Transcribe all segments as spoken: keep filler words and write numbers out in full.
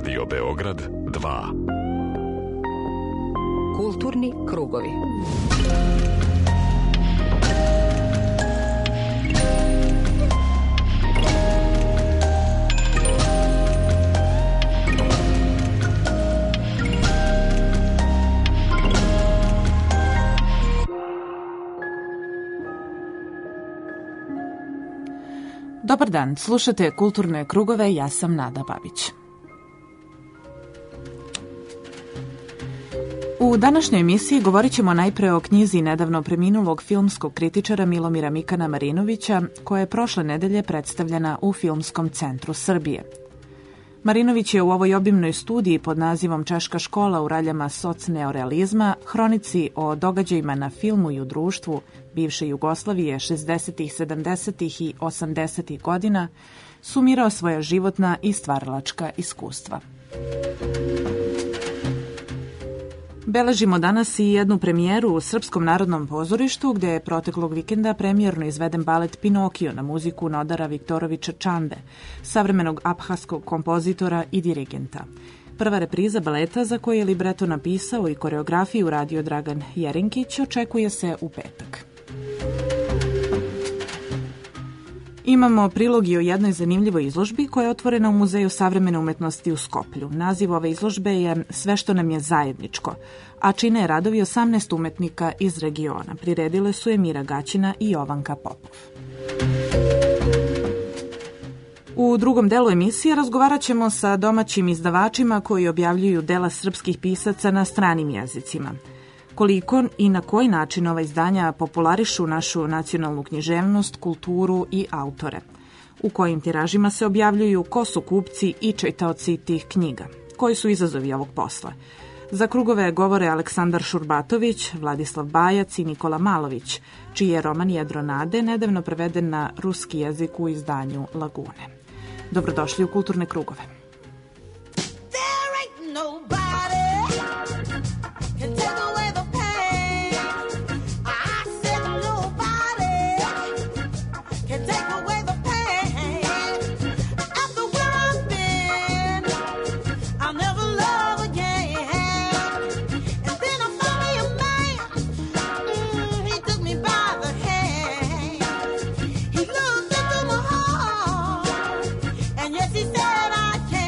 Radio Beograd dva. Kulturni krugovi. Dobar dan, slušate Kulturne krugove, ja sam Nada Babić. U današnjoj emisiji govorit ćemo najpre o knjizi nedavno preminulog filmskog kritičara Milomira Mikana Marinovića, koja je prošle nedelje predstavljena u Filmskom centru Srbije. Marinović je u ovoj obimnoj studiji pod nazivom Češka škola u raljama socneorealizma, hronici o događajima na filmu i u društvu bivše Jugoslavije šezdesetih, sedamdesetih i osamdesetih godina, sumirao svoja životna i stvaralačka iskustva. Beležimo danas i jednu premijeru u Srpskom narodnom pozorištu, gde je proteklog vikenda premijerno izveden balet Pinokio na muziku Nodara Viktorovića Čande, savremenog abhaskog kompozitora i dirigenta. Prva repriza baleta, za koju je libreto napisao i koreografiju radio Dragan Jerinkić, očekuje se u petak. Imamo prilog i o jednoj zanimljivoj izložbi koja je otvorena u Muzeju savremene umetnosti u Skoplju. Naziv ove izložbe je Sve što nam je zajedničko, a čine je radovi osamnaest umetnika iz regiona. Priredile su je Mira Gaćina i Jovanka Popov. U drugom delu emisije razgovarat ćemo sa domaćim izdavačima koji objavljuju dela srpskih pisaca na stranim jezicima. Koliko i na koji način ova izdanja popularišu našu nacionalnu književnost, kulturu i autore. U kojim tiražima se objavljuju, ko su kupci i čitaoci tih knjiga. Koji su izazovi ovog posla? Za krugove govore Aleksandar Šurbatović, Vladislav Bajac i Nikola Malović, čiji je roman Jedro nade nedavno preveden na ruski jezik u izdanju Lagune. Dobrodošli u Kulturne krugove. Yes, he said I can't.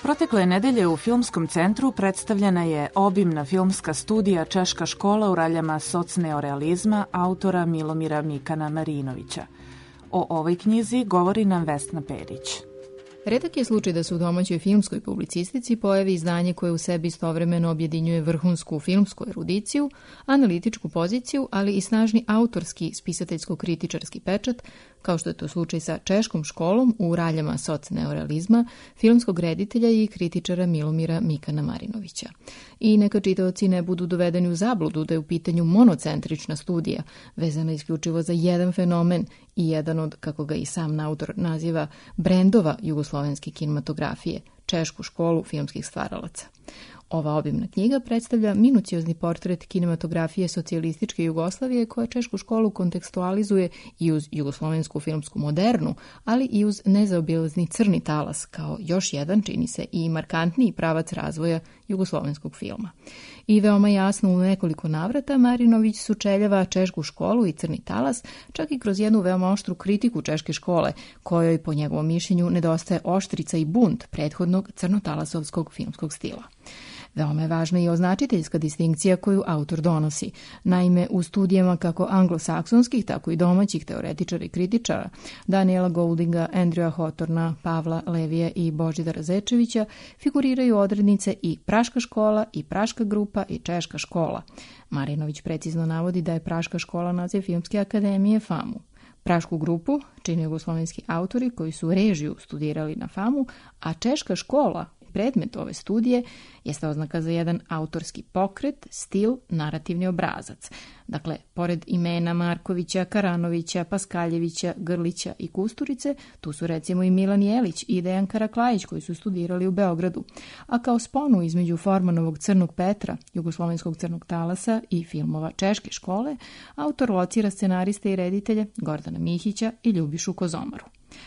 Protekle nedelje u Filmskom centru predstavljena je obimna filmska studija Češka škola u raljama socneorealizma autora Milomira Mikana Marinovića. O ovoj knjizi govori nam Vesna Perić. Redak je slučaj da se u domaćoj filmskoj publicistici pojavi izdanje koje u sebi istovremeno objedinjuje vrhunsku filmsku erudiciju, analitičku poziciju, ali i snažni autorski spisateljsko-kritičarski pečat, kao što je to slučaj sa Češkom školom u raljama socneorealizma, filmskog reditelja i kritičara Milomira Mikana Marinovića. I neka čitaoci ne budu dovedeni u zabludu da je u pitanju monocentrična studija, vezana isključivo za jedan fenomen i jedan od, kako ga i sam autor naziva, brendova jugoslovenske kinematografije, Češku školu filmskih stvaralaca. Ova obimna knjiga predstavlja minuciozni portret kinematografije socijalističke Jugoslavije koja Češku školu kontekstualizuje i uz jugoslovensku filmsku modernu, ali i uz nezaobilazni crni talas kao još jedan, čini se, i markantniji pravac razvoja jugoslovenskog filma. I veoma jasno u nekoliko navrata Marinović sučeljava Češku školu i crni talas, čak i kroz jednu veoma oštru kritiku Češke škole, kojoj po njegovom mišljenju nedostaje oštrica i bunt prethodnog crnotalasovskog filmskog stila. Veoma je važna i označiteljska distinkcija koju autor donosi. Naime, u studijama kako anglosaksonskih, tako i domaćih teoretičara i kritičara, Daniela Gouldinga, Andrewa Hawthorna, Pavla Levija i Božidara Zečevića, figuriraju odrednice i Praška škola, i Praška grupa, i Češka škola. Marinović precizno navodi da je Praška škola naziv Filmske akademije FAMU. Prašku grupu čine jugoslovenski autori koji su režiju studirali na FAMU, a Češka škola, predmet ove studije, jeste oznaka za jedan autorski pokret, stil, narativni obrazac. Dakle, pored imena Markovića, Karanovića, Paskaljevića, Grlića i Kusturice, tu su recimo i Milan Jelić i Dejan Karaklajić koji su studirali u Beogradu. A kao sponu između Formanovog Crnog Petra, jugoslovenskog crnog talasa i filmova Češke škole, autor locira scenariste i reditelje Gordana Mihića i Ljubišu Kozomaru.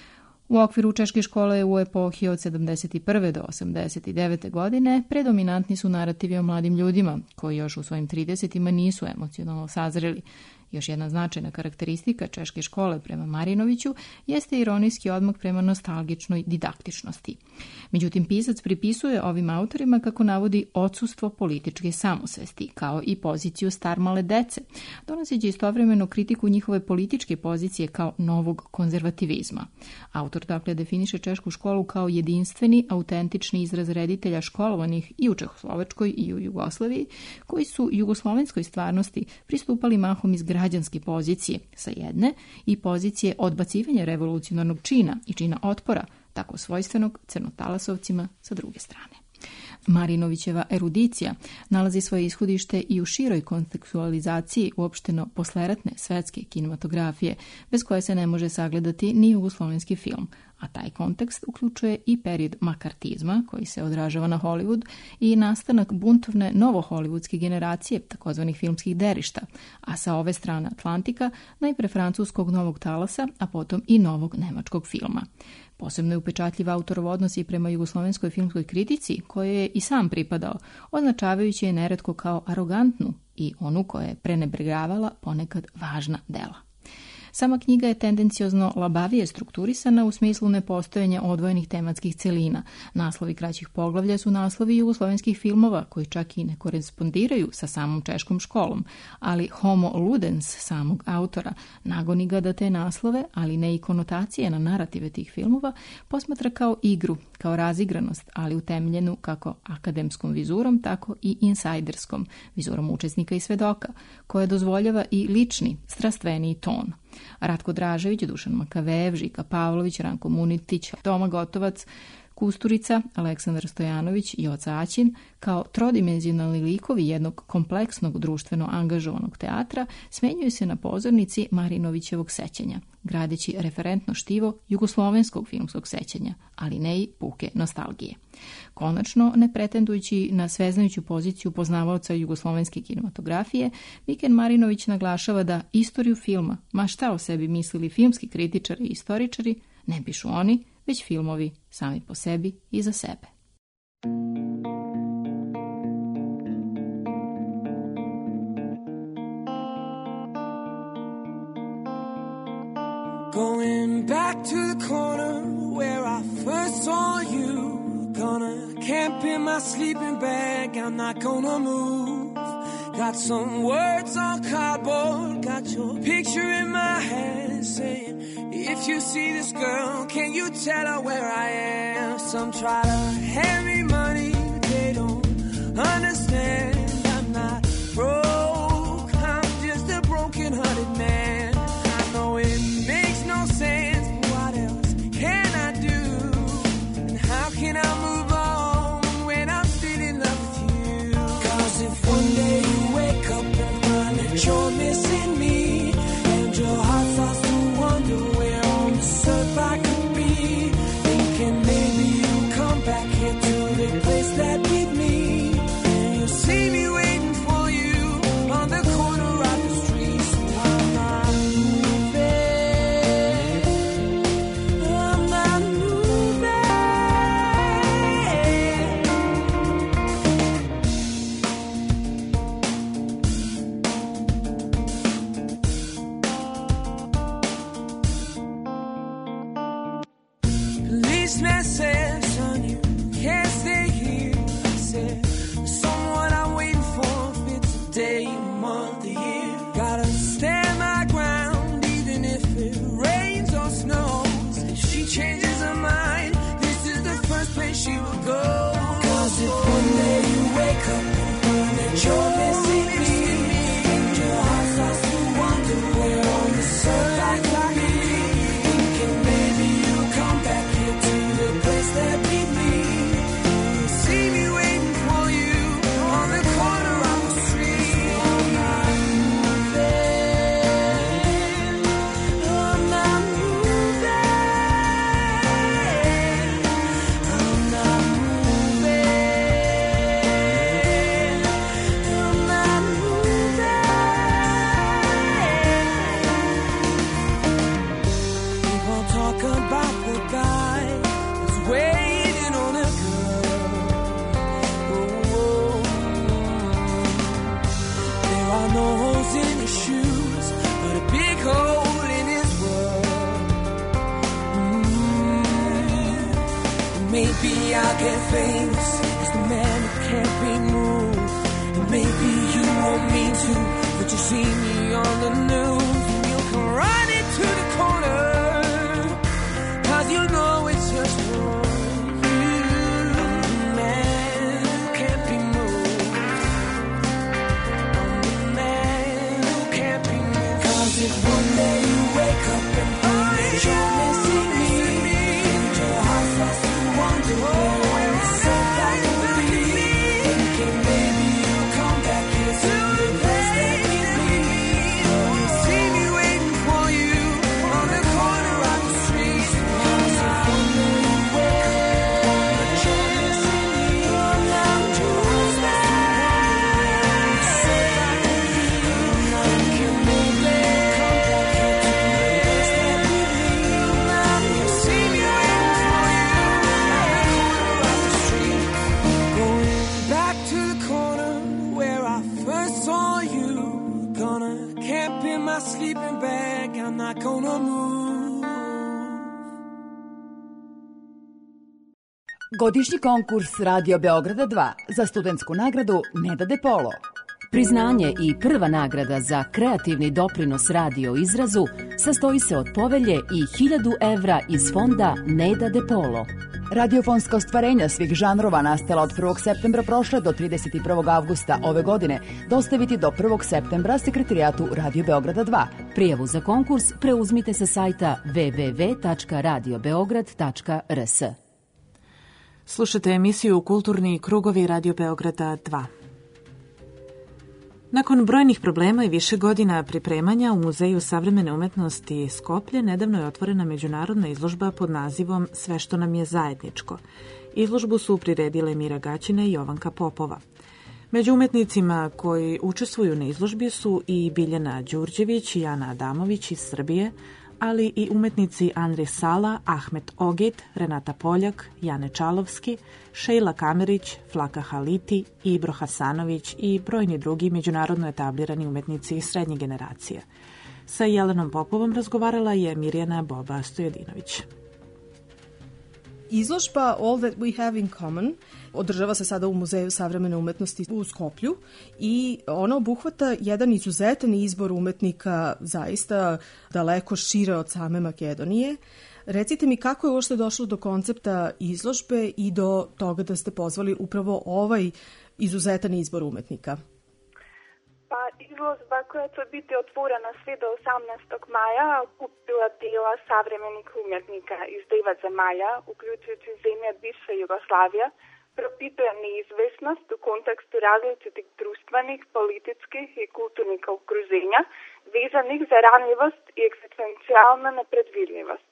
U okviru Češke škole u epohi od sedamdeset prve do osamdeset devete godine predominantni su narativi o mladim ljudima koji još u svojim tridesetima nisu emocionalno sazreli. Još jedna značajna karakteristika Češke škole prema Marinoviću jeste ironijski odmak prema nostalgičnoj didaktičnosti. Međutim, pisac pripisuje ovim autorima, kako navodi, odsustvo političke samosvesti, kao i poziciju starmale dece, donoseći istovremeno kritiku njihove političke pozicije kao novog konzervativizma. Autor dakle definiše Češku školu kao jedinstveni, autentični izraz reditelja školovanih i u Čehoslovačkoj i u Jugoslaviji, koji su jugoslovenskoj stvarnosti pristupali mahom iz građanske pozicije sa jedne i pozicije odbacivanja revolucionarnog čina i čina otpora, tako svojstvenog crnotalasovcima sa druge strane. Marinovićeva erudicija nalazi svoje ishodište i u široj kontekstualizaciji uopšteno posleratne svetske kinematografije, bez koje se ne može sagledati ni jugoslovenski film, a taj kontekst uključuje i period makartizma koji se odražava na Hollywood i nastanak buntovne novohollywoodske generacije takozvanih filmskih derišta, a sa ove strane Atlantika najpre francuskog novog talasa, a potom i novog nemačkog filma. Posebno je upečatljiv autorov odnos i prema jugoslovenskoj filmskoj kritici, koje je i sam pripadao, označavajući je neretko kao arogantnu i onu koja je prenebregavala ponekad važna dela. Sama knjiga je tendenciozno labavije strukturisana u smislu nepostojanja odvojenih tematskih celina. Naslovi kraćih poglavlja su naslovi jugoslovenskih filmova, koji čak i ne korespondiraju sa samom Češkom školom, ali homo ludens samog autora nagoni ga da te naslove, ali ne i konotacije na narative tih filmova, posmatra kao igru, kao razigranost, ali utemeljenu kako akademskom vizurom, tako i insajderskom vizurom učesnika i svedoka, koja dozvoljava i lični, strastveniji ton. Ratko Dražević, Dušan Makavejev, Žika Pavlović, Ranko Munitić, Toma Gotovac, Kusturica, Aleksandar Stojanović i Joca Aćin, kao trodimenzionalni likovi jednog kompleksnog društveno angažovanog teatra, smenjuju se na pozornici Marinovićevog sećanja, gradeći referentno štivo jugoslovenskog filmskog sećanja, ali ne i puke nostalgije. Konačno, ne pretendujući na sveznajuću poziciju poznavaoca jugoslovenske kinematografije, Miken Marinović naglašava da istoriju filma, ma šta o sebi mislili filmski kritičari i istoričari, ne pišu oni, već filmovi sami po sebi i za sebe. Going back to the corner where I first saw you, gonna camp in my sleeping bag, I'm not gonna move. Got some words on cardboard, got your picture in my hand, saying, if you see this girl, can you tell her where I am? Some try to hand me money, they don't understand. I'm not broke, I'm just a broken-hearted man. I know it makes no sense, but what else can I do? And how can I move on when I'm still in love with you? Cause if one day you wake up and find that you're missing me, and your heart starts to wonder where on this earth I could be, thinking maybe you'll come back here to replace that with me, and you'll see me waiting for you on the corner of the street. So I'm not moving, I'm not moving. Policeman said, son, you can't stay here. I said, there's someone I'm waiting for, if it's a day, a month, a year. Gotta stand my ground, even if it rains or snows. If she changes her mind, this is the first place she will go. Cause if one day you wake up and find that you're missing me, and your heart starts to wonder where on this earth I could be, thinking maybe you'll come back here to the place that beat me. You see me waiting for you on the corner of the street. I'm not moving, I'm not moving, I'm not moving, I'm not moving. People talk about the guy that's waiting on a girl. Oh, oh. There are no holes in his shoes, but a big hole in his world. Mm. Maybe I'll get famous as the man who can't be moved. And maybe you won't mean to, but you see me on the news, and you'll come running to the corner, cause you know it's just for you. I'm the man who can't be moved, I'm the man who can't be moved. Cause if one day you wake up and find that you're missing me, and your heart starts to wonder where on this earth I could be, thinking maybe you'll come back here to the place that beat me. You see me waiting for you on the corner of the street. Cause if one day you wake up and find that you're missing me, and your heart starts to wonder where on this earth I could be, thinking maybe you'll come back here to the place that beat me. You see me waiting for you on the corner of the street. Going back to the corner where I first saw you. Gonna camp in my sleeping bag, I'm not gonna move. Godišnji konkurs Radio Beograda dva za studentsku nagradu Neda De Polo. Priznanje i prva nagrada za kreativni doprinos radio izrazu sastoji se od povelje i hiljadu evra iz fonda Neda De Polo. Radiofonska ostvarenja svih žanrova nastala od prvog septembra prošle do trideset prvog avgusta ove godine dostaviti do prvog septembra Sekretarijatu Radio Beograda dva. Prijavu za konkurs preuzmite sa sajta w w w tačka radio beograd tačka r s. Slušate emisiju Kulturni krugovi Radio Beograda dva. Nakon brojnih problema i više godina pripremanja u Muzeju savremene umetnosti Skoplje nedavno je otvorena međunarodna izložba pod nazivom Sve što nam je zajedničko. Izložbu su priredile Mira Gaćina i Jovanka Popova. Među umetnicima koji učestvuju na izložbi su i Biljana Đurđević i Ana Adamović iz Srbije, ali i umetnici Andri Sala, Ahmet Ogit, Renata Poljak, Jane Čalovski, Šejla Kamerić, Flaka Haliti, Ibro Hasanović i brojni drugi međunarodno etablirani umetnici srednje generacije. Sa Jelenom Popovom razgovarala je Mirjana Boba Stojadinović. Izložba All That We Have in Common održava se sada u Muzeju savremene umetnosti u Skoplju i ona obuhvata jedan izuzetan izbor umetnika, zaista daleko šire od same Makedonije. Recite mi kako je uopšte došlo do koncepta izložbe i do toga da ste pozvali upravo ovaj izuzetan izbor umetnika? Pa izložba koja će biti otvorena sve do osamnaestog maja okupila dela savremenih umjetnika iz devet zemalja, uključujući zemlje bivše Jugoslavije, propituje neizvesnost u kontekstu različitih društvenih, političkih i kulturnih okruženja vezanih za ranjivost i egzistencijalnu nepredvidljivost.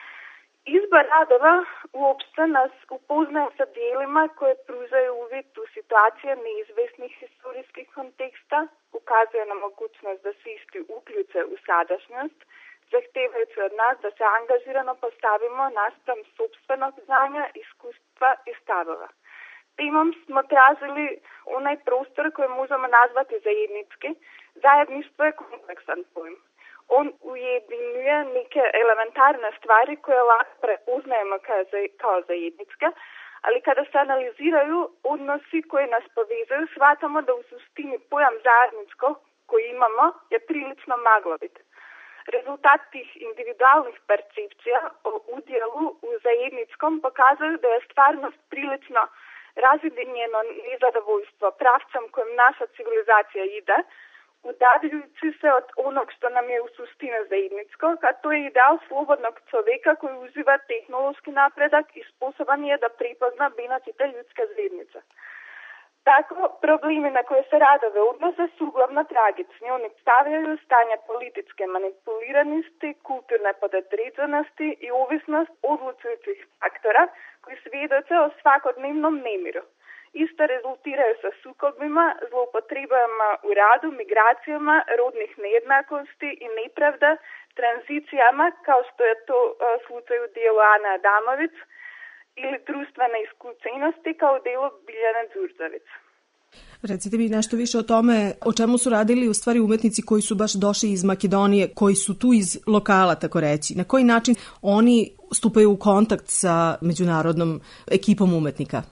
Izbor radova uopšte nas upoznaje sa dijelima koje pružaju uvid u situacije neizvesnih historijskih konteksta, ukazuje na mogućnost da se isti uključe u sadašnjost, zahtevajući od nas da se angažirano postavimo naspram sopstvenog znanja, iskustva i stavova. Temom smo tražili onaj prostor koji možemo nazvati zajednički. Zajedništvo je kompleksan pojm. On ujedinjuje neke elementarne stvari koje lako prepoznajemo kao zajedničke, ali kada se analiziraju odnosi koji nas povezuju, shvatamo da u suštini pojam zajedničkog koji imamo je prilično maglovit. Rezultat tih individualnih percepcija o udjelu u zajedničkom pokazuju da je stvarnost prilično razjedinjeno nezadovoljstvo pravcem kojim naša civilizacija ide, udaljujući se od onog što nam je u suštini zajedničko, a to je ideal slobodnog čovjeka koji uživa tehnološki napredak i sposoban je da pripozna benefite ljudske zajednice. Tako, problemi na koje se radove odnose su uglavnom tragični. Oni stavljaju stanje političke manipuliranosti, kulturne pododređenosti i ovisnost odlučujućih faktora koji svjedoče o svakodnevnom nemiru. Isto rezultiraju sa sukobima, zloupotrebama u radu, migracijama, rodnih nejednakosti i nepravda, tranzicijama, kao što je to uh, slučaj u dijelu Ane Adamović, ili društvene isključenosti kao u dijelu Biljane Đurđević. Recite mi nešto više o tome o čemu su radili u stvari umetnici koji su baš došli iz Makedonije, koji su tu iz lokala, tako reći. Na koji način oni stupaju u kontakt sa međunarodnom ekipom umetnika?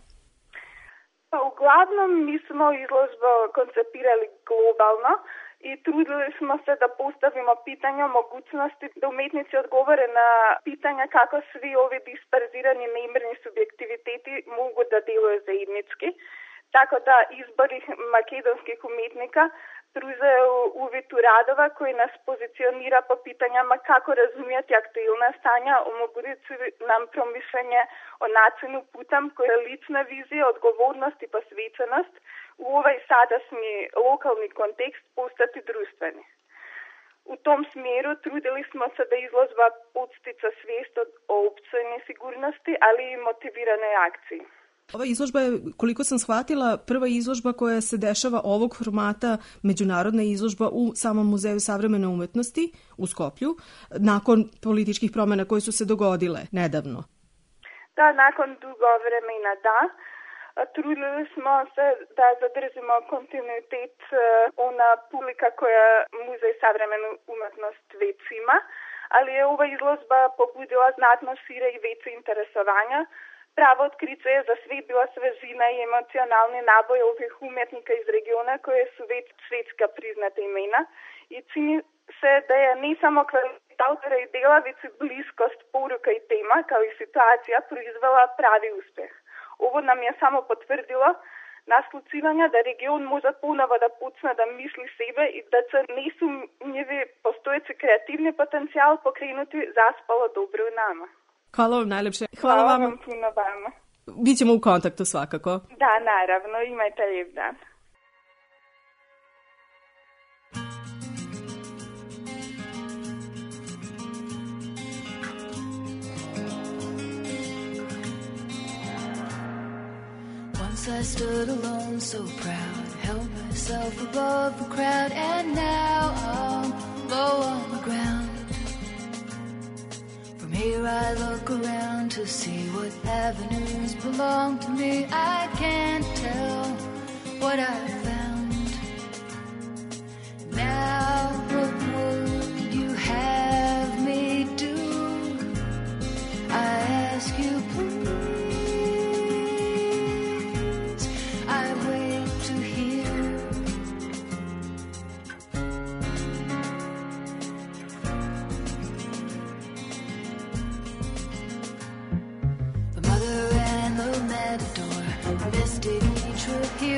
Pa uglavnom mi smo izložbu koncipirali globalno i trudili smo se da postavimo pitanja o mogućnosti da umetnici odgovore na pitanja kako svi ovi disperzirani nemirni subjektiviteti mogu da deluju zajednički. Tako da izbori makedonskih umetnika pružaju uvid u radova koji nas pozicionira po pitanjama kako razumjeti aktualna stanja, omogućujući nam promišljanje o načinu putem koje je lična vizija, odgovornost i posvećenost u ovaj sadašnji lokalni kontekst postati društveni. U tom smjeru trudili smo se da izložba podstica svijest o općoj nesigurnosti, ali i motiviranoj akciji. Ova izložba je, koliko sam shvatila, prva izložba koja se dešava ovog formata, međunarodna izložba u samom Muzeju savremene umetnosti u Skoplju, nakon političkih promjena koje su se dogodile nedavno. Da, nakon dugo vremena, da. Trudili smo se da zadržimo kontinuitet ona publika koja Muzej savremenu umetnost već ima, ali je ova izložba pobudila znatno šire i veće interesovanja. Pravo otkriće je za sve bila svežina i emocionalni naboj ovih umjetnika iz regiona koje su već svjetska priznata imena i čini se da je ne samo kvalitet autora i dela, već i bliskost poruka i tema kao i situacija proizvela pravi uspjeh. Ovo nam je samo potvrdilo naslučivanja da region može ponovo da počne da misli sebe i da će nesumnjivi postojeći kreativni potencijal pokrenuti zaspalo dobro u nama. Hvala vam najlepše. Hvala, Hvala vam. vam puno vama. Bićemo u kontaktu svakako. Da, naravno. Imajte lijep dan. Once I stood alone, so proud, held myself above the crowd, and now I'm low on the ground. Here I look around to see what avenues belong to me. I can't tell what I found. Now what would you have me do? I ask you please.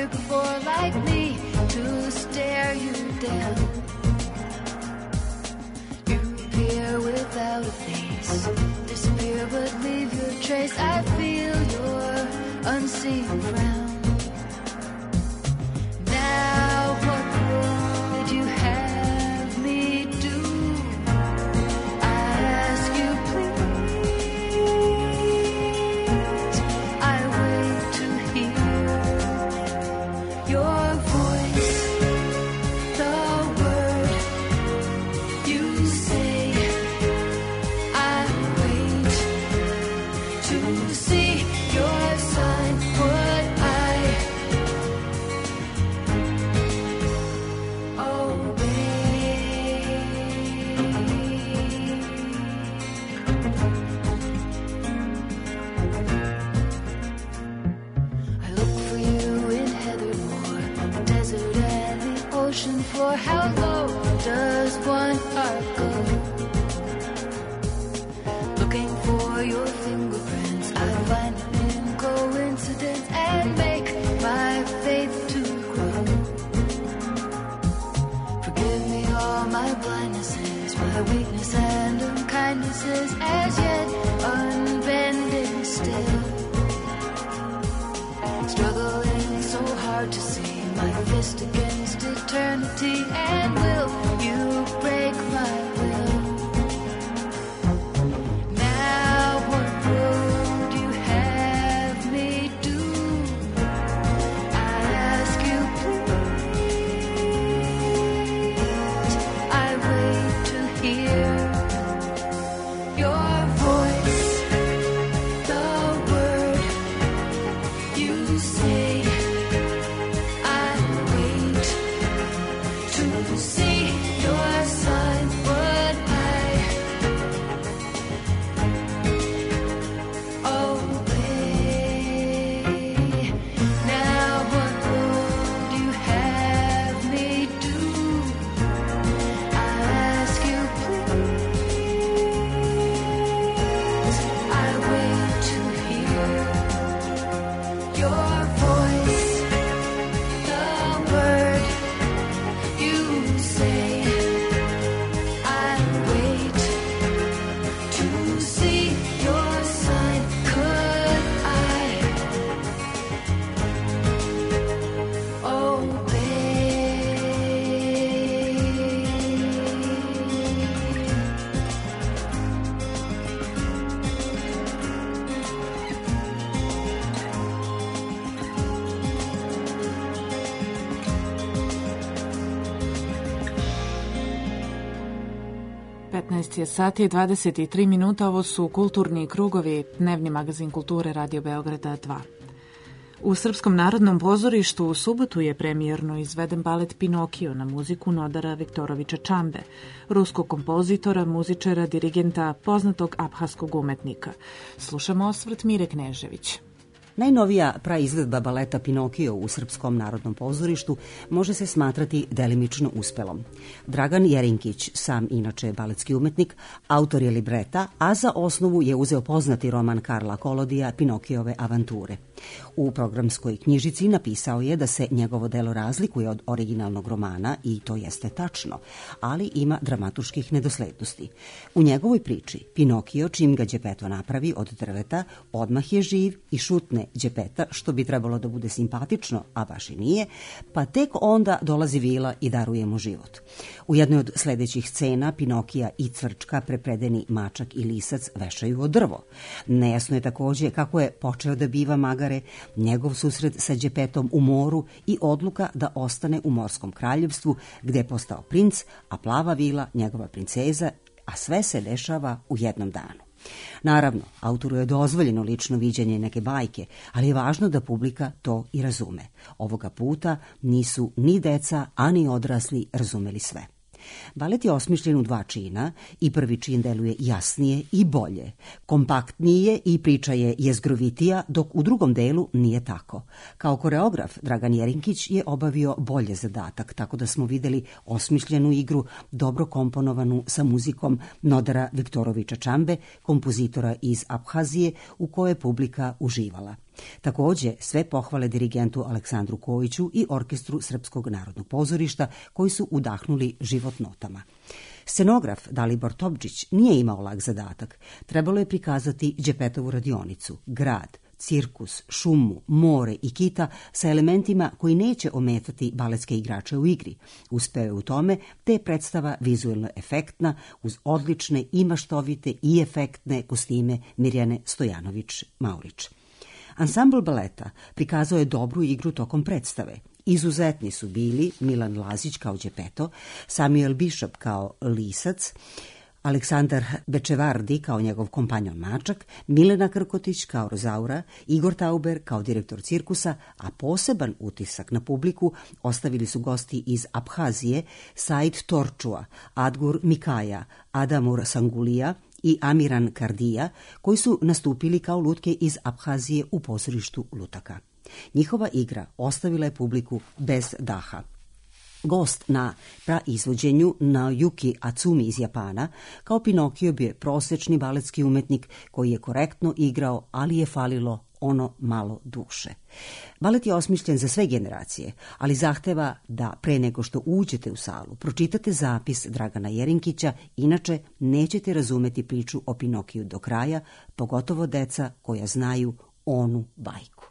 here before like me to stare you down. You appear without a face, disappear but leave your trace. I feel your unseen frown. Now what would you have me do? I ask you please. I wait to hear your voice, the word you say. I wait to see your sign. Would I for how low does one heart go? Looking for your fingerprints, I find them in coincidence and make my faith to grow. Forgive me all my blindnesses, my weakness and unkindnesses, as yet unbending still. Struggling so hard to see my fist against eternity, and will you break my will? Now what would you have me do? I ask you please. I wait to hear your voice, the word you say. To see your sign, would I obey? Now what would you have me do? I ask you please. I wait to hear your voice, the word you say. I wait to see your sign. Could I petnaest je sati i dvadeset tri minuta, ovo su Kulturni krugovi, dnevni magazin kulture Radio Beograda dva. U Srpskom narodnom pozorištu u subotu je premijerno izveden balet Pinokio na muziku Nodara Viktorovića Čambe, ruskog kompozitora, muzičara, dirigenta, poznatog abhaskog umetnika. Slušamo osvrt Mire Knežević. Najnovija praizvedba baleta Pinokio u Srpskom narodnom pozorištu može se smatrati delimično uspelom. Dragan Jerinkić, sam inače baletski umetnik, autor je libreta, a za osnovu je uzeo poznati roman Karla Kolodija Pinokijove avanture. U programskoj knjižici napisao je da se njegovo delo razlikuje od originalnog romana i to jeste tačno, ali ima dramaturških nedoslednosti. U njegovoj priči Pinokio, čim ga Đepeto napravi od drveta, odmah je živ i šutne Đepeta, što bi trebalo da bude simpatično, a baš i nije, pa tek onda dolazi vila i daruje mu život. U jednoj od sledećih scena Pinokija i Cvrčka, prepredeni mačak i lisac, vešaju o drvo. Nejasno je takođe kako je počeo da biva magare, njegov susret sa Đepetom u moru i odluka da ostane u morskom kraljevstvu, gde je postao princ, a plava vila njegova princeza, a sve se dešava u jednom danu. Naravno, autoru je dozvoljeno lično viđenje neke bajke, ali je važno da publika to i razume. Ovoga puta nisu ni deca, a ni odrasli razumeli sve. Balet je osmišljen u dva čina i prvi čin deluje jasnije i bolje. Kompaktnije i priča je jezgrovitija, dok u drugom delu nije tako. Kao koreograf Dragan Jerinkić je obavio bolje zadatak, tako da smo videli osmišljenu igru, dobro komponovanu sa muzikom Nodara Viktorovića Čambe, kompozitora iz Abhazije, u kojoj je publika uživala. Takođe, sve pohvale dirigentu Aleksandru Kojiću i orkestru Srpskog narodnog pozorišta, koji su udahnuli život notama. Scenograf Dalibor Topčić nije imao lak zadatak. Trebalo je prikazati Đepetovu radionicu, grad, cirkus, šumu, more i kita sa elementima koji neće ometati baletske igrače u igri. Uspeo je u tome, te je predstava vizuelno efektna uz odlične i maštovite i efektne kostime Mirjane Stojanović-Maurić. Ansambl baleta prikazao je dobru igru tokom predstave. Izuzetni su bili Milan Lazić kao Đepeto, Samuel Bishop kao Lisac, Aleksandar Bečevardi kao njegov kompanjon Mačak, Milena Krkotić kao Rozaura, Igor Tauber kao direktor cirkusa, a poseban utisak na publiku ostavili su gosti iz Abhazije Said Torčua, Adgur Mikaja, Adamur Sangulija i Amiran Kardija, koji su nastupili kao lutke iz Abhazije u pozorištu Lutaka. Njihova igra ostavila je publiku bez daha. Gost na praizvođenju Naoyuki Atsumi iz Japana kao Pinokio bio je prosečni baletski umetnik koji je korektno igrao, ali je falilo ono malo duše. Balet je osmišljen za sve generacije, ali zahteva da pre nego što uđete u salu pročitate zapis Dragana Jerinkića, inače nećete razumeti priču o Pinokiju do kraja, pogotovo deca koja znaju onu bajku.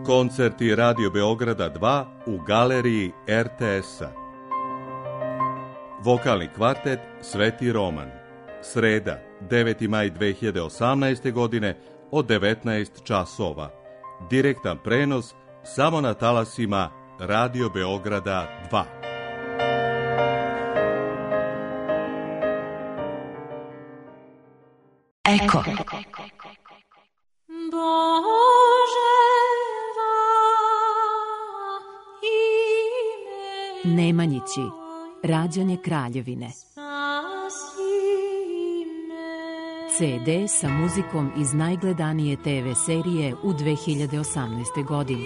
Koncerti Radio Beograda dva u galeriji er te es-a. Vokalni kvartet Sveti Roman. Sreda, deveti maj dve hiljade osamnaeste. godine od devetnaest časova. Direktan prenos samo na talasima Radio Beograda dva. Eko. Nemanjići, rađanje kraljevine. ce de sa muzikom iz najgledanije te ve serije u dve hiljade osamnaestoj. godini.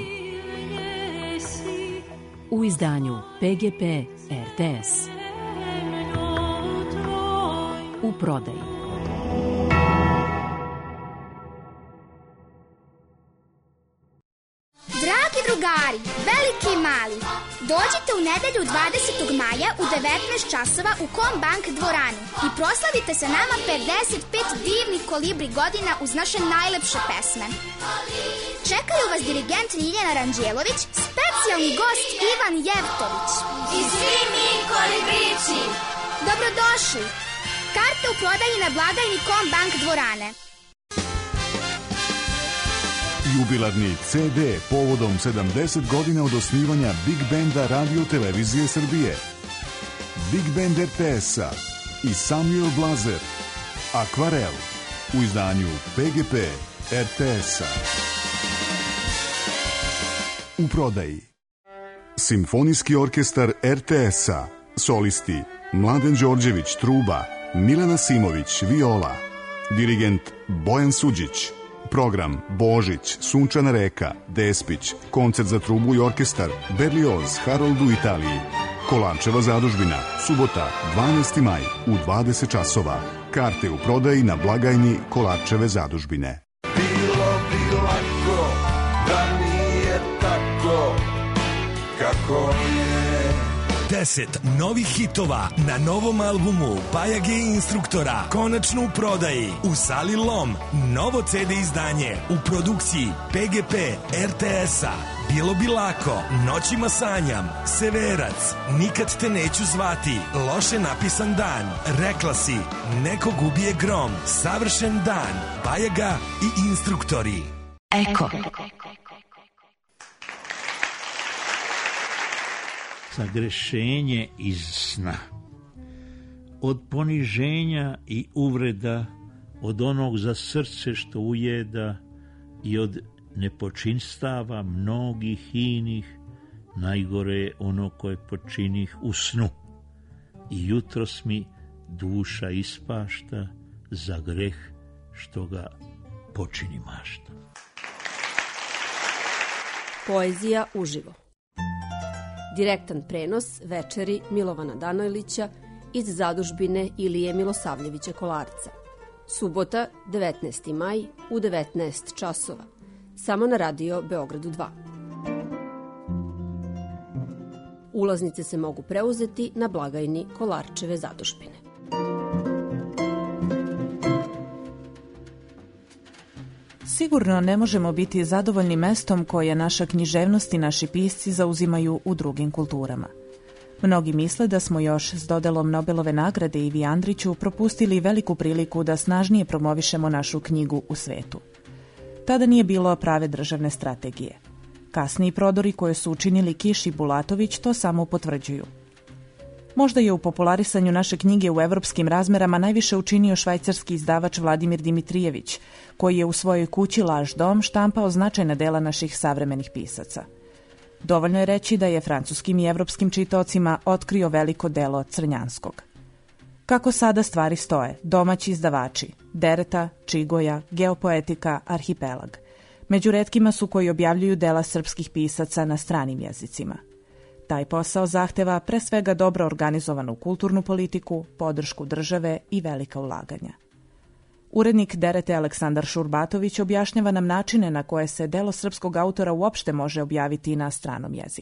U izdanju pe ge pe er te es. U prodaji. Dragi drugari, veliki i mali, dođite u nedelju dvadesetog maja u devetnaest časova u Kombank dvoranu i proslavite sa nama pedeset pet divnih kolibri godina uz naše najlepše pesme. Čekaju vas dirigent Ljiljana Ranđelović, specijalni gost Ivan Jevtović i svi mi kolibrići. Dobrodošli! Karte u prodaji na blagajni Kombank dvorane. Jubilarni ce de povodom sedamdeset godina od osnivanja Big Benda Radio Televizije Srbije. Big Band er te es-a i Samuel Blazer. Akvarel u izdanju pe ge pe er te es-a. U prodaji. Simfonijski orkestar er te es-a. Solisti Mladen Đorđević, truba, Milena Simović, viola. Dirigent Bojan Suđić. Program Božić, Sunčana reka, Despić, koncert za trubu i orkestar, Berlioz, Harold u Italiji. Kolarčeva zadužbina, subota, dvanaesti maj u dvadeset časova. Karte u prodaji na blagajni Kolarčeve zadužbine. Bilo bi lako da nije tako kako je. Deset novih hitova na novom albumu Bajage instruktora konačno u prodaji u sali Lom. Novo ce de izdanje u produkciji pe ge pe er te es-a. Bilo bi lako, Noćima sanjam, Severac, Nikad te neću zvati, Loše napisan dan, Rekla si, Nekog ubije grom, Savršen dan, Bajaga i instruktori. Eko. Sagrešenje iz sna. Od poniženja i uvreda, od onog za srce što ujeda i od nepočinstava mnogih inih, najgore je ono koje počinih u snu. I jutros mi duša ispašta za greh što ga počini mašta. Poezija uživo. Direktan prenos večeri Milovana Danojlića iz zadužbine Ilije Milosavljevića Kolarca. Subota, devetnaesti maj u devetnaest časova. Samo na Radio Beogradu dva. Ulaznice se mogu preuzeti na blagajni Kolarčeve zadužbine. Sigurno ne možemo biti zadovoljni mestom koje naša književnost i naši pisci zauzimaju u drugim kulturama. Mnogi misle da smo još s dodelom Nobelove nagrade Ivi Andriću propustili veliku priliku da snažnije promovišemo našu knjigu u svetu. Tada nije bilo prave državne strategije. Kasniji prodori koje su učinili Kiš i Bulatović to samo potvrđuju. Možda je u popularisanju naše knjige u evropskim razmerama najviše učinio švajcarski izdavač Vladimir Dimitrijević, koji je u svojoj kući Laž dom štampao značajna dela naših savremenih pisaca. Dovoljno je reći da je francuskim i evropskim čitaocima otkrio veliko delo Crnjanskog. Kako sada stvari stoje, domaći izdavači, Dereta, Čigoja, Geopoetika, Arhipelag, među retkima su koji objavljuju dela srpskih pisaca na stranim jezicima. Taj posao zahteva pre svega dobro organizovanu kulturnu politiku, podršku države i velika ulaganja. Urednik Derete Aleksandar Šurbatović objašnjava nam načine na koje se delo srpskog autora uopšte može objaviti na stranom jeziku.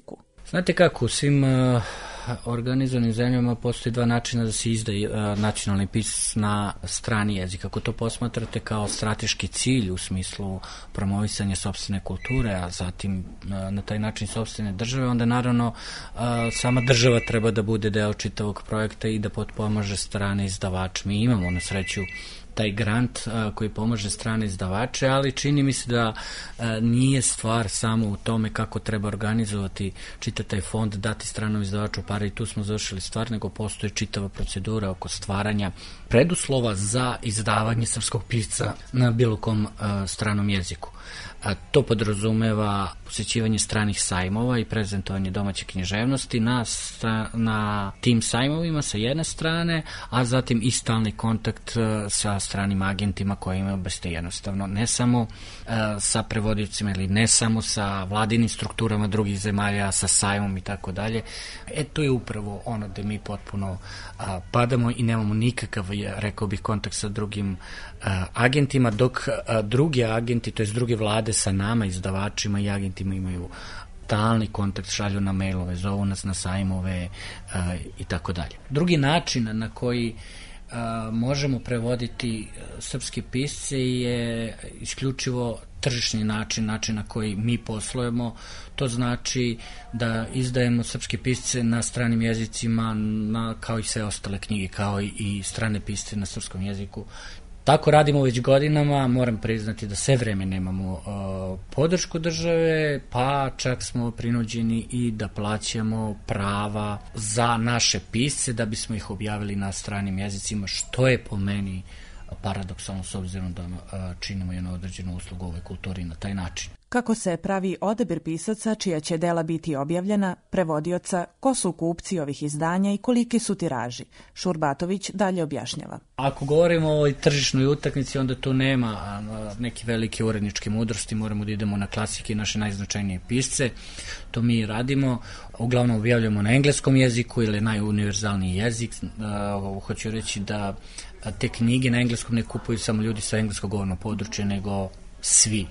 Znate kako, u svim uh, organizovanim zemljama postoji dva načina da se izdaje uh, nacionalni pisac na strani jezik. Ako to posmatrate kao strateški cilj u smislu promovisanja sopstvene kulture, a zatim uh, na taj način sopstvene države, onda naravno uh, sama država treba da bude deo čitavog projekta i da potpomaže strane izdavače. Mi imamo na sreću taj grant a, koji pomaže strane izdavače, ali čini mi se da a, nije stvar samo u tome kako treba organizovati čitav taj fond, dati stranom izdavaču pare i tu smo završili stvar, nego postoji čitava procedura oko stvaranja preduslova za izdavanje srpskog pisca na bilo kom a, stranom jeziku. A, to podrazumeva posjećivanje stranih sajmova i prezentovanje domaće književnosti na, stra, na tim sajmovima sa jedne strane, a zatim i stalni kontakt a, sa stranim agentima koji imaju beste jednostavno ne samo a, sa prevodicima ili ne samo sa vladinim strukturama drugih zemalja, sa sajmom i tako dalje. E, to je upravo ono gde mi potpuno a, padamo i nemamo nikakav, rekao bih, kontakt sa drugim a, agentima, dok a, drugi agenti, to je druge vlade sa nama, izdavačima i agentima imaju stalni kontakt, šalju na mailove, zovu nas na sajmove uh, i tako dalje. Drugi način na koji uh, možemo prevoditi srpske pisce je isključivo tržišni način, način na koji mi poslujemo. To znači da izdajemo srpske pisce na stranim jezicima na, kao i sve ostale knjige, kao i, i strane pisce na srpskom jeziku. Tako radimo već godinama, moram priznati da sve vreme nemamo uh, podršku države, pa čak smo prinuđeni i da plaćamo prava za naše pisce da bismo ih objavili na stranim jezicima, što je po meni paradoksalno s obzirom da uh, činimo jednu određenu uslugu ovoj kulturi na taj način. Kako se pravi odabir pisaca čija će dela biti objavljena, prevodioca, ko su kupci ovih izdanja i koliki su tiraži? Šurbatović dalje objašnjava. Ako govorimo o ovoj tržišnoj utakmici, onda tu nema neke velike uredničke mudrosti, moramo da idemo na klasike i naše najznačajnije pisce. To mi radimo, uglavnom objavljamo na engleskom jeziku ili najuniverzalniji jezik. Uh, hoću reći da te knjige na engleskom ne kupuju samo ljudi sa engleskog govornog područja, nego svi.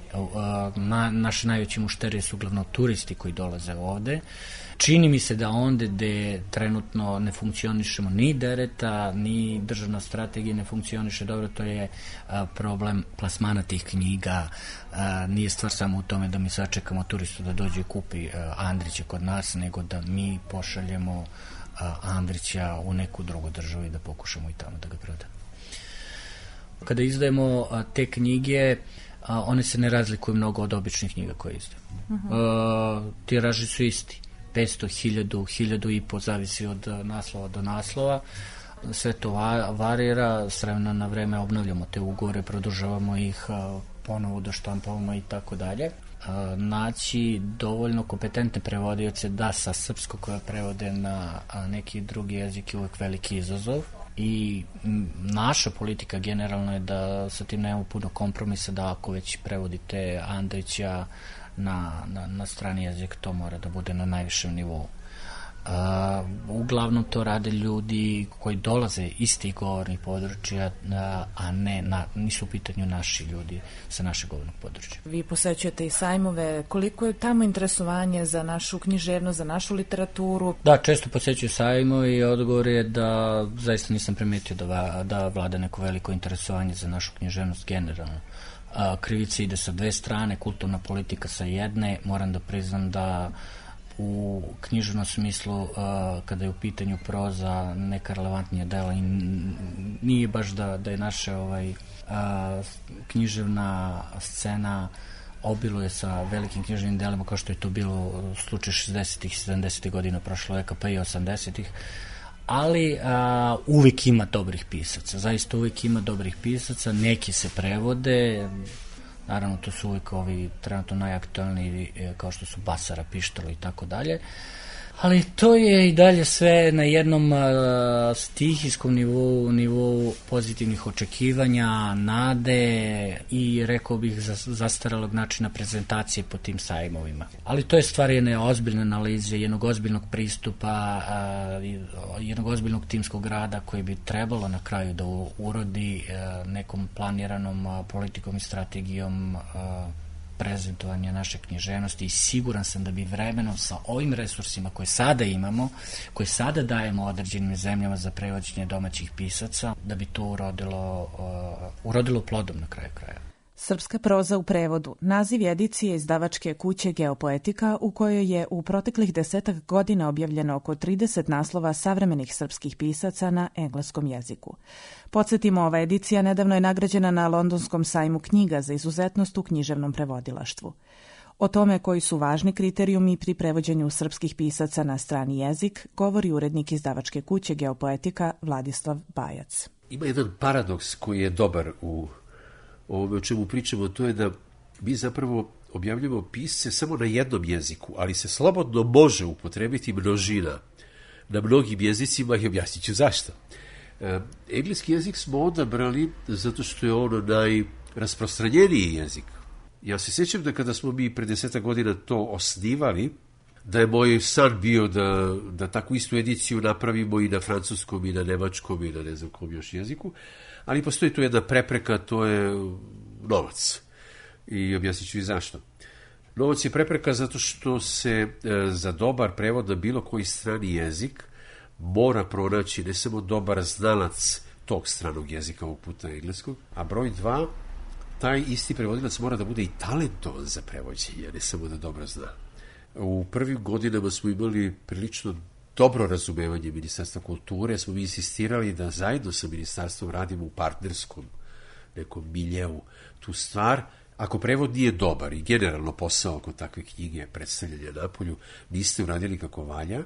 Na, naše najveće mušterije su uglavnom turisti koji dolaze ovde. Čini mi se da onde gde trenutno ne funkcionišemo ni dereta, ni državna strategija ne funkcioniše dobro, to je a, problem plasmana tih knjiga. A, nije stvar samo u tome da mi sačekamo turistu da dođe i kupi a, Andrića kod nas, nego da mi pošaljemo a, Andrića u neku drugu državu i da pokušamo i tamo da ga prodamo. Kada izdajemo a, te knjige, a, one se ne razlikuju mnogo od običnih knjiga koje izdaju. Uh-huh. Uh, tiraži su isti. petsto, hiljadu, hiljadu i po, zavisi od naslova do naslova. Sve to va, varira, s vremena na vreme obnavljamo te ugovore, produžavamo ih, uh, ponovo doštampavamo i tako dalje. Uh, naći dovoljno kompetentne prevodioce da sa srpskog koja prevode na a, neki drugi jezik je uvek veliki izazov. I naša politika generalno je da sa tim nemamo puno kompromisa, da ako već prevodite Andrića na, na, na strani jezik, to mora da bude na najvišem nivou. Uh, uglavnom to rade ljudi koji dolaze iz tih govornih područja, a ne na, nisu u pitanju naši ljudi sa našeg govornog područja. Vi posećujete i sajmove, koliko je tamo interesovanje za našu književnost, za našu literaturu? Da, često posećuju sajmove i odgovor je da zaista nisam primetio da, da vlada neko veliko interesovanje za našu književnost generalno. Uh, krivica ide sa dve strane, kulturna politika sa jedne, moram da priznam da u književnom smislu uh, kada je u pitanju proza neka relevantnija dela i nije baš da, da je naša ovaj, uh, književna scena obiluje sa velikim književnim delima kao što je to bilo slučaj šezdesetih i sedamdesetih godina prošlog veka pa i osamdesetih, ali uh, uvijek ima dobrih pisaca, zaista uvijek ima dobrih pisaca, neki se prevode. Naravno, to su uvijek ovi trenutno najaktualniji kao što su Basara, Pištalo i tako dalje. Ali to je i dalje sve na jednom uh, stihijskom nivou, nivou pozitivnih očekivanja, nade i rekao bih zastaralog načina prezentacije po tim sajmovima. Ali to je stvar jedne ozbiljne analize, jednog ozbiljnog pristupa, uh, jednog ozbiljnog timskog rada koji bi trebalo na kraju da urodi uh, nekom planiranom uh, politikom i strategijom uh, prezentovanja naše književnosti i siguran sam da bi vremenom sa ovim resursima koje sada imamo, koje sada dajemo određenim zemljama za prevođenje domaćih pisaca, da bi to urodilo, uh, urodilo plodom na kraju kraja. Srpska proza u prevodu. Naziv edicije izdavačke kuće Geopoetika, u kojoj je u proteklih desetak godina objavljeno oko trideset naslova savremenih srpskih pisaca na engleskom jeziku. Podsjetimo, ova edicija nedavno je nagrađena na Londonskom sajmu knjiga za izuzetnost u književnom prevodilaštvu. O tome koji su važni kriterijumi pri prevođenju srpskih pisaca na strani jezik govori urednik izdavačke kuće Geopoetika Vladislav Bajac. Ima jedan paradoks koji je dobar u ovome o čemu pričamo, to je da mi zapravo objavljamo pisce samo na jednom jeziku, ali se slobodno može upotrebiti množina na mnogim jezicima i objasnit ću zašto. E, engleski jezik smo odabrali zato što je ono najrasprostranjeniji jezik. Ja se sjećam da kada smo mi pre desetak godina to osnivali, da je moj san bio da, da takvu istu ediciju napravimo i na francuskom, i na nemačkom, i na ne znam kom još jeziku, ali postoji tu jedna prepreka, to je novac. I objasnit ću i zašto. Novac je prepreka zato što se e, za dobar prevod na bilo koji strani jezik mora pronaći ne samo dobar znalac tog stranog jezika, ovog puta engleskog, a broj dva, taj isti prevodilac mora da bude i talentovan za prevođenje, ne samo da dobro zna. U prvim godinama smo imali prilično dobro razumevanje Ministarstva kulture, smo mi insistirali da zajedno sa ministarstvom radimo u partnerskom nekom miljeu tu stvar. Ako prevod nije dobar i generalno posao oko takve knjige predstavljanja napolju niste uradili kako valja,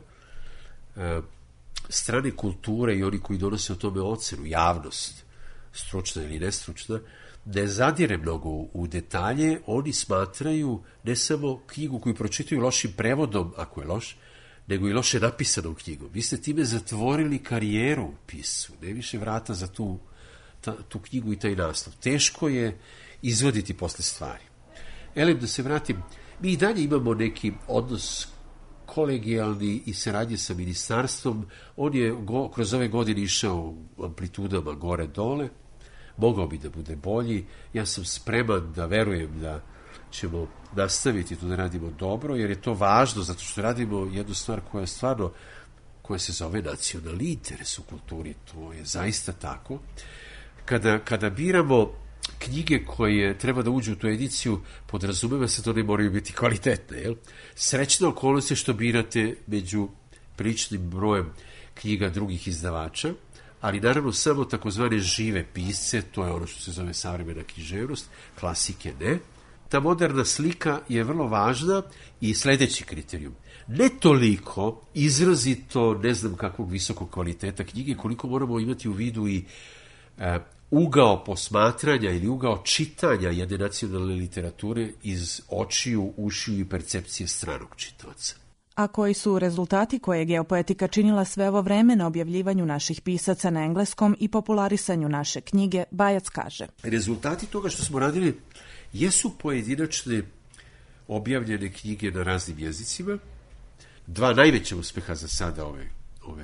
strane kulture i oni koji donose o tome ocenu, javnost, stručna ili nestručna, ne zadire mnogo u detalje, oni smatraju ne samo knjigu koju pročitaju lošim prevodom, ako je loš, nego i loše napisanom knjigom. Vi ste time zatvorili karijeru u pisu, ne više vrata za tu, ta, tu knjigu i taj naslov. Teško je izvoditi posle stvari. Elem, da se vratim, mi i dalje imamo neki odnos kolegijalni i saradnje sa ministarstvom. On je go, kroz ove godine išao amplitudama gore-dole, mogao bi da bude bolji. Ja sam spreman da verujem da ćemo nastaviti to da radimo dobro, jer je to važno, zato što radimo jednu stvar koja je stvarno, koja se zove nacionalni interes u kulturi, to je zaista tako. Kada, kada biramo knjige koje treba da uđu u tu ediciju, podrazumeva se da one moraju biti kvalitetne. Jel? Srećna okolnost je što birate među priličnim brojem knjiga drugih izdavača, ali naravno samo takozvane žive pisce, to je ono što se zove savremena književnost, klasike ne. Ta moderna slika je vrlo važna i sledeći kriterijum. Ne toliko izrazito, ne znam kakvog visokog kvaliteta knjige, koliko moramo imati u vidu i e, ugao posmatranja ili ugao čitanja jedne nacionalne literature iz očiju, ušiju i percepcije stranog čitaoca. A koji su rezultati koje je Geopoetika činila sve ovo vreme na objavljivanju naših pisaca na engleskom i popularisanju naše knjige, Bajac kaže. Rezultati toga što smo radili jesu pojedinačne objavljene knjige na raznim jezicima. Dva najveća uspeha za sada ove, ove,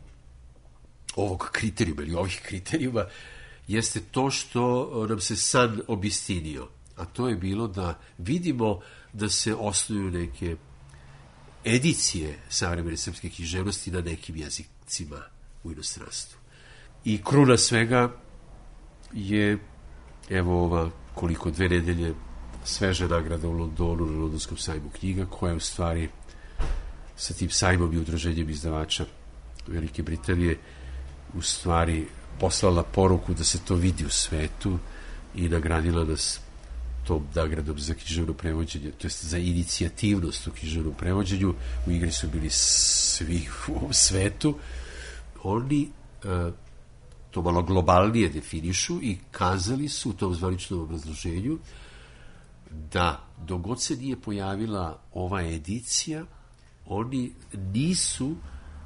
ovog kriterijuma ili ovih kriterijuma jeste to što nam se san obistinio. A to je bilo da vidimo da se osnuju neke edicije savremene srpske književnosti na nekim jezicima u inostranstvu. I kruna svega je, evo ova koliko dve nedelje sveža nagrada u Londonu na Londonskom sajmu knjiga, koja je u stvari sa tim sajmom i udruženjem izdavača Velike Britanije u stvari poslala poruku da se to vidi u svetu i nagradila nas tom nagradom za književno prevođenje, to jest za inicijativnost u književnom prevođenju. U igri su bili svi u ovom svetu. Oni uh, to malo globalnije definišu i kazali su u tom zvaničnom obrazloženju da dok god se nije pojavila ova edicija, oni nisu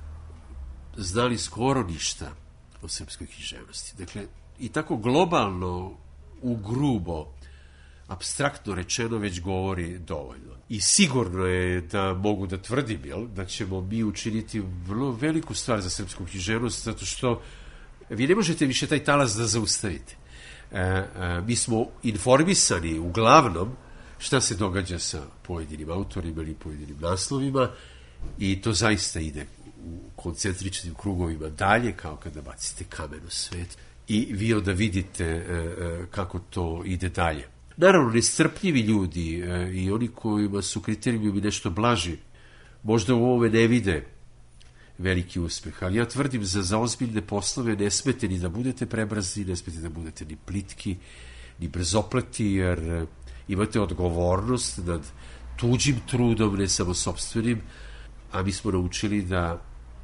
znali skoro ništa o srpskoj književnosti. Dakle, i tako globalno, u grubo, apstraktno rečeno već govori dovoljno. I sigurno je da mogu da tvrdim, jel, da ćemo mi učiniti vrlo veliku stvar za srpsku književnost, zato što vi ne možete više taj talas da zaustavite. E, e, mi smo informisani uglavnom šta se događa sa pojedinim autorima ili pojedinim naslovima i to zaista ide u koncentričnim krugovima dalje, kao kada bacite kamen u svet i vi onda vidite e, e, kako to ide dalje. Naravno, nestrpljivi ljudi e, i oni kojima su kriterijumi nešto blaži, možda u ovome ne vide veliki uspeh, ali ja tvrdim za, za ozbiljne poslove ne smete ni da budete prebrzi, ne smete da budete ni plitki, ni brzopleti, jer e, imate odgovornost nad tuđim trudom, ne samo sopstvenim, a mi smo naučili da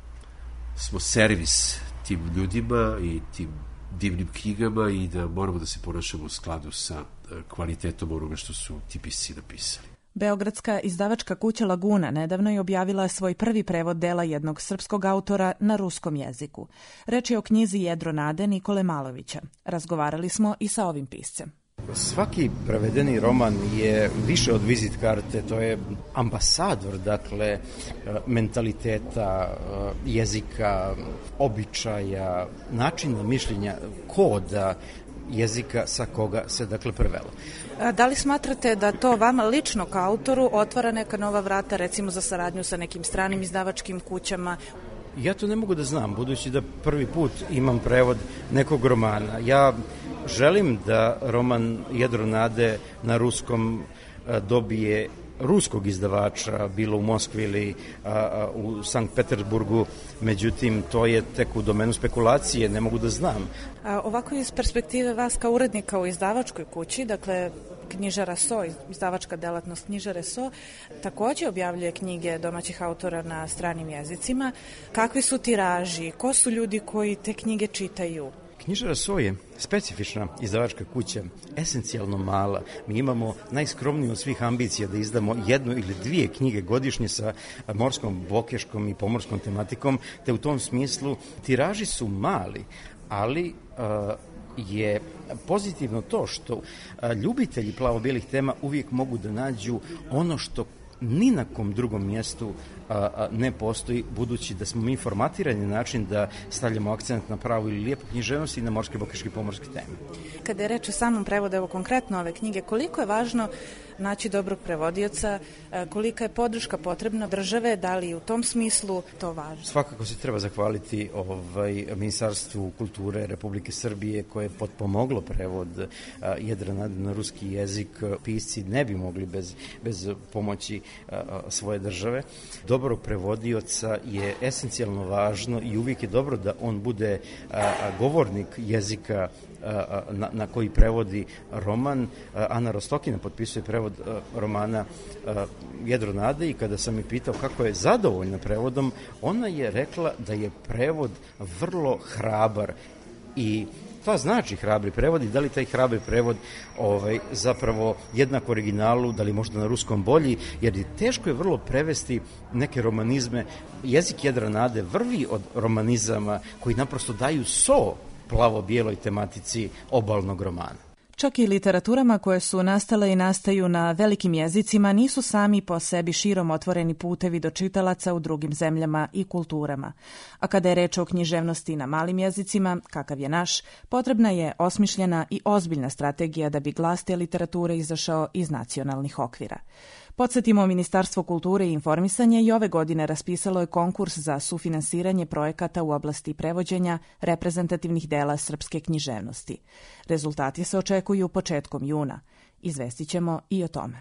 smo servis tim ljudima i tim divnim knjigama i da moramo da se ponašamo u skladu sa kvalitetom onoga što su ti pisci napisali. Beogradska izdavačka kuća Laguna nedavno je objavila svoj prvi prevod dela jednog srpskog autora na ruskom jeziku. Reč je o knjizi Jedro nade Nikole Malovića. Razgovarali smo i sa ovim piscem. Svaki prevedeni roman je više od vizit karte, to je ambasador, dakle, mentaliteta, jezika, običaja, načina mišljenja, koda jezika sa koga se, dakle, prevelo. A da li smatrate da to vama lično kao autoru otvara neka nova vrata, recimo za saradnju sa nekim stranim izdavačkim kućama? Ja to ne mogu da znam, budući da prvi put imam prevod nekog romana. Ja želim da roman Jedro nade na ruskom dobije ruskog izdavača, bilo u Moskvi ili a, a, u Sankt Petersburgu, međutim to je tek u domenu spekulacije, ne mogu da znam. A, ovako iz perspektive vas kao urednika u izdavačkoj kući, dakle knjižara S O, izdavačka delatnost knjižare S O, takođe objavljuje knjige domaćih autora na stranim jezicima. Kakvi su tiraži? Ko su ljudi koji te knjige čitaju? Knjižara S O je specifična izdavačka kuća, esencijalno mala. Mi imamo najskromniju od svih ambicija da izdamo jednu ili dvije knjige godišnje sa morskom, bokeškom i pomorskom tematikom, te u tom smislu tiraži su mali, ali uh, je pozitivno to što uh, ljubitelji plavo-bijelih tema uvijek mogu da nađu ono što ni na kom drugom mjestu a, a, ne postoji, budući da smo mi formatirani na način da stavljamo akcent na pravu ili lijepu književnost i na morske, bokeške i pomorske teme. Kada je reč o samom prevodu, evo konkretno ove knjige, koliko je važno naći dobrog prevodioca, kolika je podrška potrebna države, da li u tom smislu to važno? Svakako se treba zahvaliti ovaj, Ministarstvu kulture Republike Srbije koje je potpomoglo prevod a, Jedra nade na ruski jezik. Pisci ne bi mogli bez, bez pomoći a, a, svoje države. Dobrog prevodioca je esencijalno važno i uvijek je dobro da on bude a, a, govornik jezika a, na, na koji prevodi roman. A, Ana Rostokina potpisuje prevod a, romana a, Jedro nade i kada sam mi pitao kako je zadovoljna prevodom, ona je rekla da je prevod vrlo hrabar i to znači hrabri prevod i da li taj hrabri prevod ovaj, zapravo jednak originalu, da li možda na ruskom bolji, jer je teško je vrlo prevesti neke romanizme. Jezik Jedra nade vrvi od romanizama koji naprosto daju so plavo-bijeloj tematici obalnog romana. Čak i literaturama koje su nastale i nastaju na velikim jezicima nisu sami po sebi širom otvoreni putevi do čitalaca u drugim zemljama i kulturama. A kada je reč o književnosti na malim jezicima, kakav je naš, potrebna je osmišljena i ozbiljna strategija da bi glas te literature izašao iz nacionalnih okvira. Podsjetimo, Ministarstvo kulture i informisanja i ove godine raspisalo je konkurs za sufinansiranje projekata u oblasti prevođenja reprezentativnih dela srpske književnosti. Rezultati se očekuju početkom juna. Izvestit ćemo i o tome.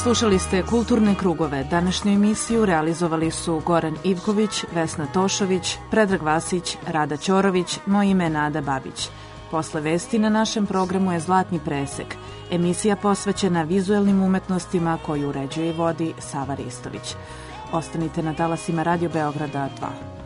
Slušali ste Kulturne krugove. Današnju emisiju realizovali su Goran Ivković, Vesna Tošović, Predrag Vasić, Rada Ćorović, moje ime je Nada Babić. Posle vesti na našem programu je Zlatni presek, emisija posvećena vizuelnim umetnostima koju uređuje i vodi Sava Ristović. Ostanite na talasima Radio Beograda dva.